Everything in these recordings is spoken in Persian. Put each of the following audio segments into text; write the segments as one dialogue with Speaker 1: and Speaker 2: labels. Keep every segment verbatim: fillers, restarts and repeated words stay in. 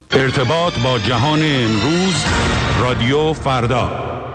Speaker 1: ارتباط با جهان امروز، رادیو فردا.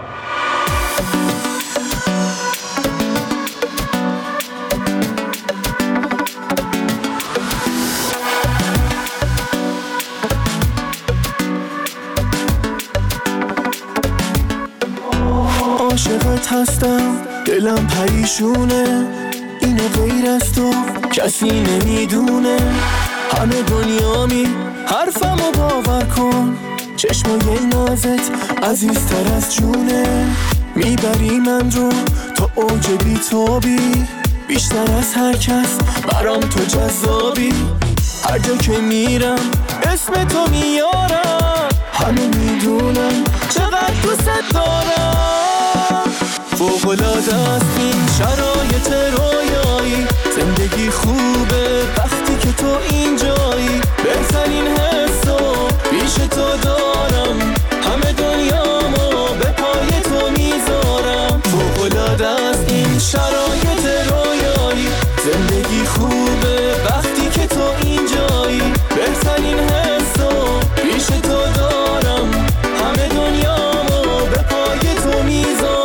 Speaker 2: عاشقت هستم، دلم پریشونه، اینو غیر از تو کسی نمیدونه. همه دنیامی حرفمو باور کن، چشمای نازت عزیزتر از جونه. میبری من رو تا اوج بی‌تابی، بیشتر از هر کس برام تو جذابی. هر جا که میرم اسم تو میارم، همه میدونم چقدر دوست دارم. فوق‌العاده است این شرایط رویایی، زندگی خوبه وقتی که تو اینجایی. بهترین حسو پیش تو دارم، همه دنیامو به پای تو میذارم. فوق‌العاده است این شرایط رویایی، زندگی خوبه وقتی که تو اینجایی. بهترین حسو پیش تو دارم، همه دنیامو به پای تو میذارم.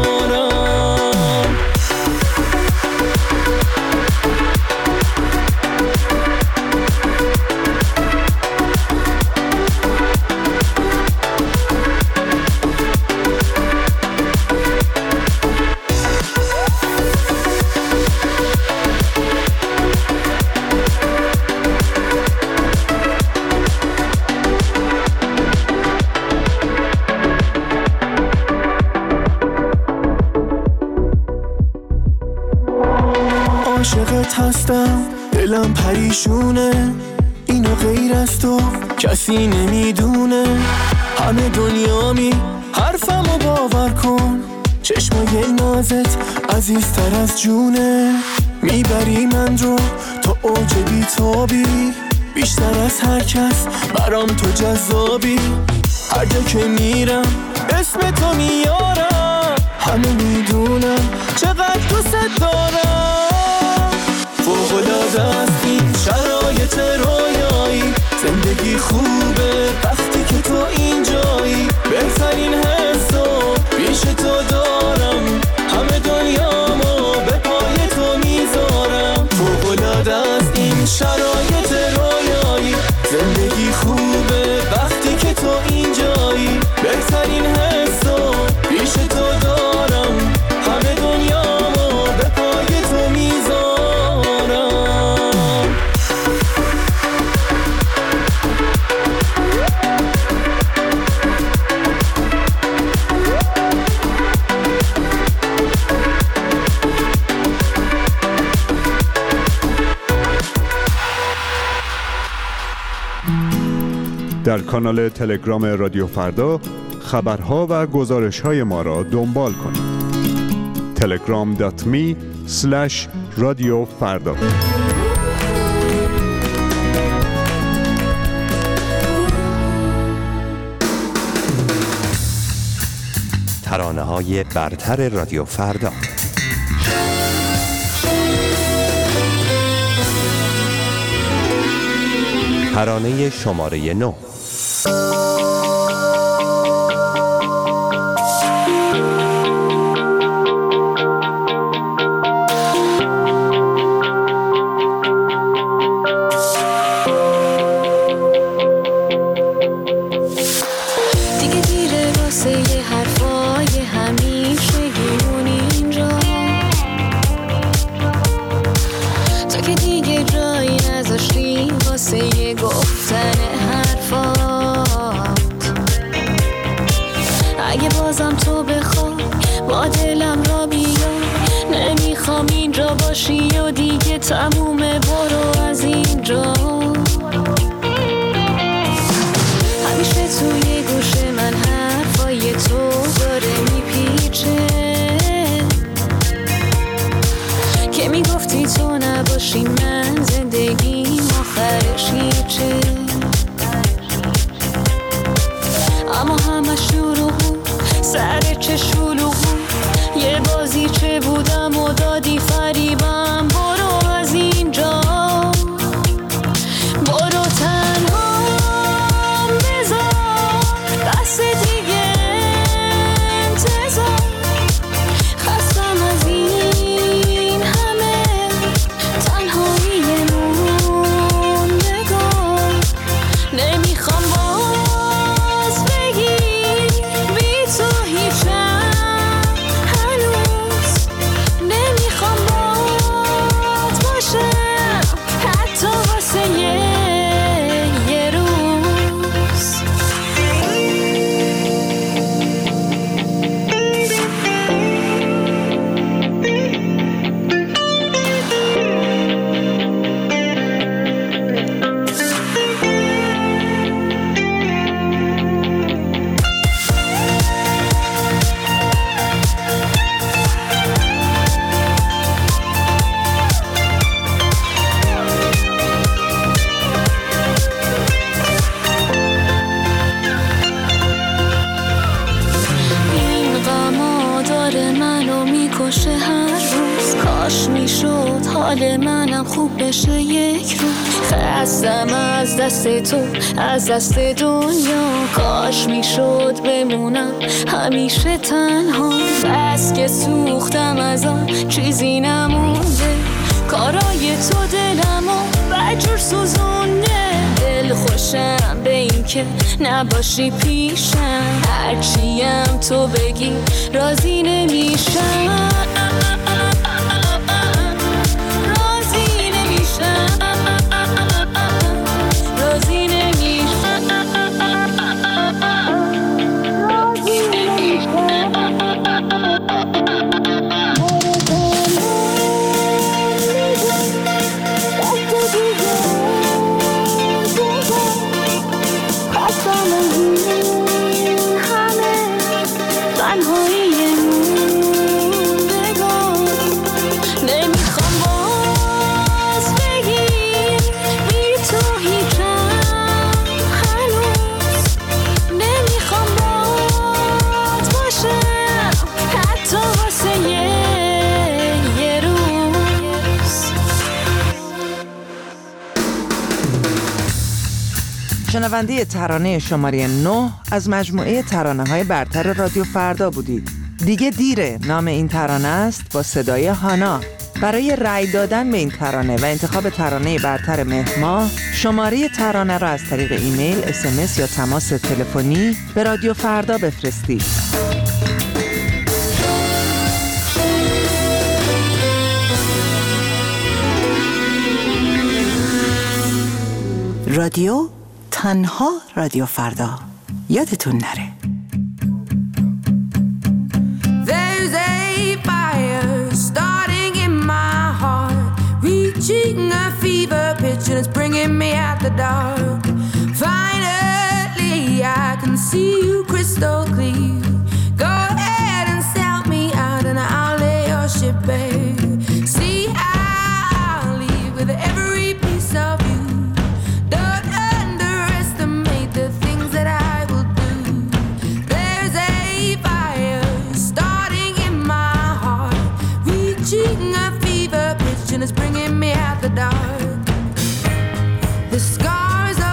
Speaker 2: عاشقت هستم، دلم پریشونه، اینو غیر از تو کسی نمیدونه. همه دنیامی حرفمو باور کن، چشمای نازت عزیزتر از جونه. میبری من رو تا اوج بی‌تابی، بیشتر از هر کس برام تو جذابی. هر جا که میرم اسم تو میارم، همه میدونم چقدر دوست دارم. فوق‌العاده است این شرایط رویایی، زندگی خوبه وقتی که تو اینجایی. بهترین حسو پیش تو دارم، همه دنیامو به پای تو میذارم. فوق‌العاده است این شرایط رویایی، زندگی خوبه وقتی که تو اینجایی. بهترین حسو پیش تو دارم، همه دنیامو به پای تو میذارم.
Speaker 3: در کانال تلگرام رادیو فردا خبرها و گزارش‌های ما را دنبال کنید. تلگرام دات می اسلش رادیو فردا.
Speaker 4: ترانه‌های برتر رادیو فردا. ترانه شماره نه.
Speaker 5: دیگه دیره واسه یه حرفای همیشگیمون اینجا، تو که دیگه جایی نذاشتی واسه یه گفتن حرفات. اگه بازم تو بخوای با دلم را بیا، نمیخوام اینجا باشی و دیگه تمومه، برو از اینجا. همیشه توی گوش من حرفای تو داره میپیچه، که میگفتی تو نباشی من زندگیم آخرش هیچه. اما همه شروع بود سر چه شلوغ بود، یه بازی چه بودم و دادی فریبم، برو از اینجا. حال منم خوب بشه یک رو. خستم از دست تو، از دست دنیا، کاش میشد بمونم همیشه تنها. بس که سوختم از آن چیزی نمونده، کارای تو دلمو بجور سوزونده. دل خوشم به این که نباشی پیشم، هرچیم تو بگی راضی نمیشم، راضی نمیشم، راضی نمیشم، راضی نمیشم.
Speaker 6: شنونده ترانه شماره نه از مجموعه ترانه‌های برتر رادیو فردا بودید. دیگه دیره نام این ترانه است با صدای هانا. برای رأی دادن به این ترانه و انتخاب ترانه برتر مهر ماه، شماره ترانه را از طریق ایمیل، اس ام اس یا تماس تلفنی به رادیو فردا بفرستید.
Speaker 7: رادیو تنها رادیو فردا، یادتون نره.
Speaker 8: There's a fire starting in my heart, reaching a fever pitch and it's bringing me out the dark. Finally I can see you crystal clear. Go ahead and sell me out and I'll lay your ship bare. See, I'll leave with every piece of you. And it's bringing me out the dark. The scars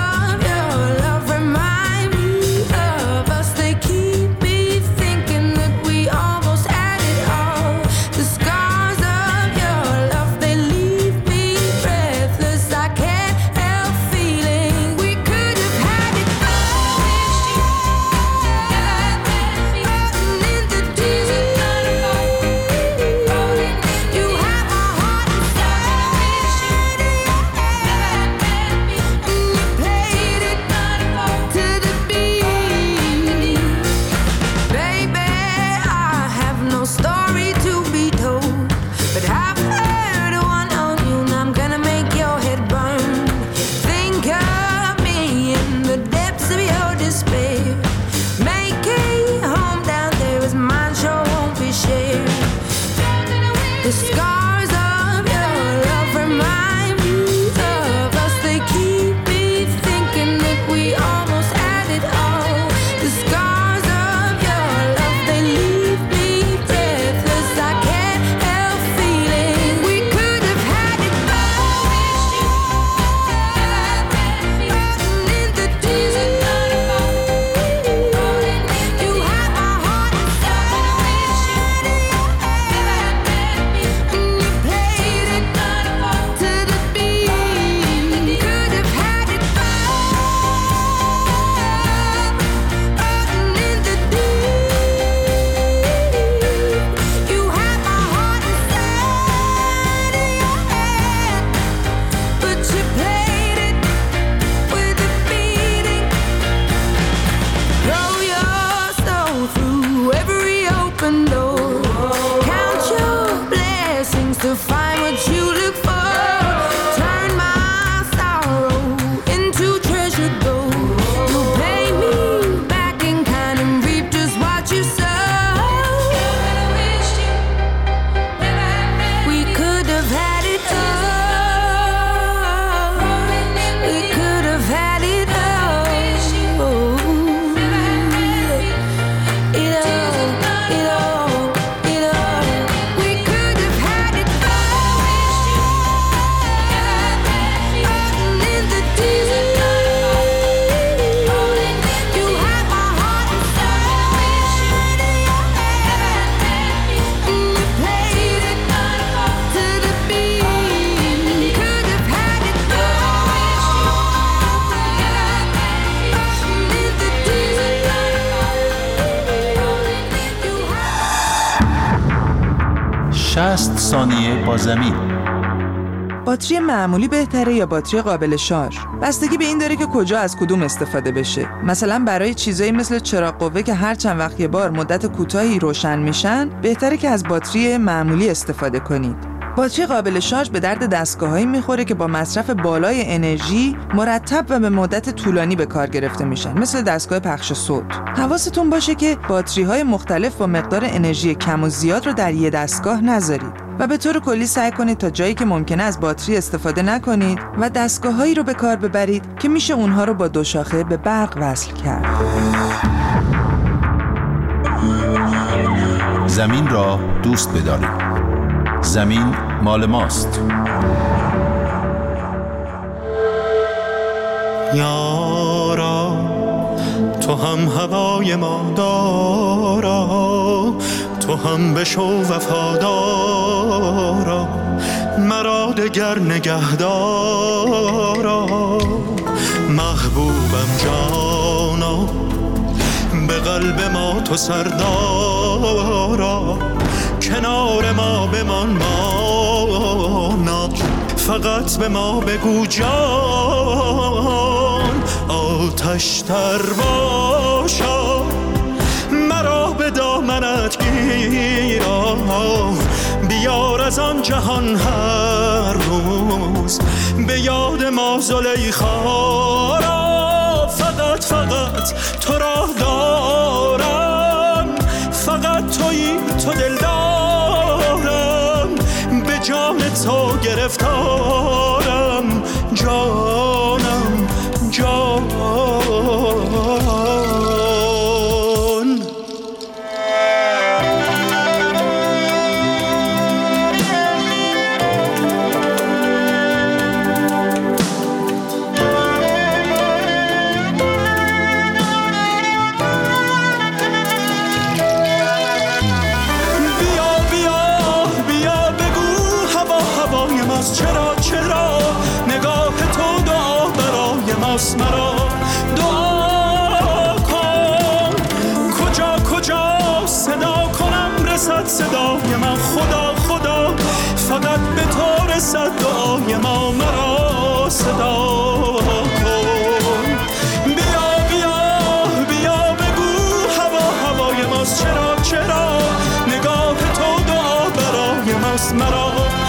Speaker 9: شصت ثانیه با زمین.
Speaker 6: باتری معمولی بهتره یا باتری قابل شارژ؟ بستگی به این داره که کجا از کدوم استفاده بشه. مثلا برای چیزایی مثل چراغ قوه که هر چند وقت یه بار مدت کوتاهی روشن میشن، بهتره که از باتری معمولی استفاده کنید. باتری قابل شارژ به درد دستگاهایی میخوره که با مصرف بالای انرژی مرتب و به مدت طولانی به کار گرفته میشن، مثل دستگاه پخش صوت. حواستون باشه که باتری‌های مختلف با مقدار انرژی کم و زیاد رو در یه دستگاه نذارید و به طور کلی سعی کنید تا جایی که ممکنه از باتری استفاده نکنید و دستگاه‌هایی رو به کار ببرید که میشه اونها رو با دو شاخه به برق وصل کرد.
Speaker 9: زمین را دوست بدارید. زمین مال ماست.
Speaker 2: یارا تو هم هوای ما دارا، تو هم بشو وفادارا، مرا دگر نگهدارا. محبوبم جانا، به قلب ما تو سردارا، کنار ما بمان مانا، فقط به ما بگو جان. آتش تر باشا، مرا به دامنت گیرا، بیار از آن جهان هر روز به یاد ما زلیخا را. فقط فقط تو را دارم، فقط تویی تو دل دارم، به جان تو گرفتارم، جانم جان. چرا چرا نگاه تو دعا برای ماست، مرا دعا کن. کجا کجا صدا کنم رسد صدای من، خدا خدا فقط به تو رسد دعای ما، مرا صدا کن. بیا بیا بیا بگو هوا هوای ماست، چرا چرا نگاه تو دعا برای ماست، مرا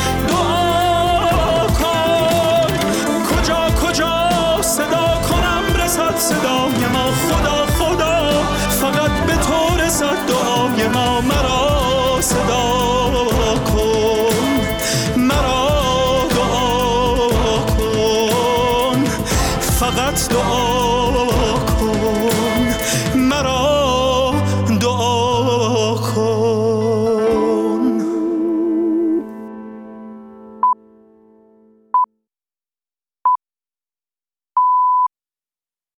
Speaker 2: صدای ما، خدا خدا فقط به تو رسد دعای ما، مرا صدا کن، مرا دعا کن، فقط دعا کن.